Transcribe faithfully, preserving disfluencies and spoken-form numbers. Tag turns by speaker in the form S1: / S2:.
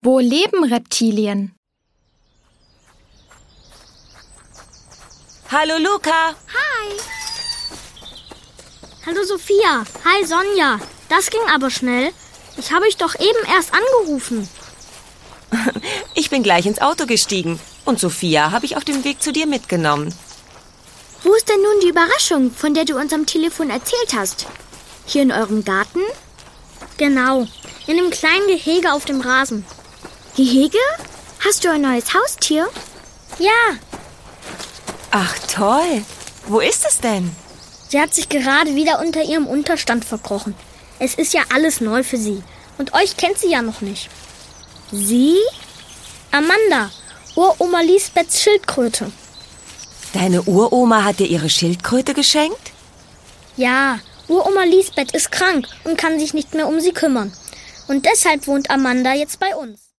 S1: Wo leben Reptilien?
S2: Hallo Luca.
S3: Hi. Hallo Sophia. Hi Sonja. Das ging aber schnell. Ich habe euch doch eben erst angerufen.
S2: Ich bin gleich ins Auto gestiegen und Sophia habe ich auf dem Weg zu dir mitgenommen.
S3: Wo ist denn nun die Überraschung, von der du uns am Telefon erzählt hast? Hier in eurem Garten? Genau, in dem kleinen Gehege auf dem Rasen. Gehege? Hast du ein neues Haustier? Ja.
S2: Ach toll. Wo ist es denn?
S3: Sie hat sich gerade wieder unter ihrem Unterstand verkrochen. Es ist ja alles neu für sie. Und euch kennt sie ja noch nicht. Sie? Amanda, Uroma Lisbeths Schildkröte.
S2: Deine Uroma hat dir ihre Schildkröte geschenkt?
S3: Ja, Uroma Lisbeth ist krank und kann sich nicht mehr um sie kümmern. Und deshalb wohnt Amanda jetzt bei uns.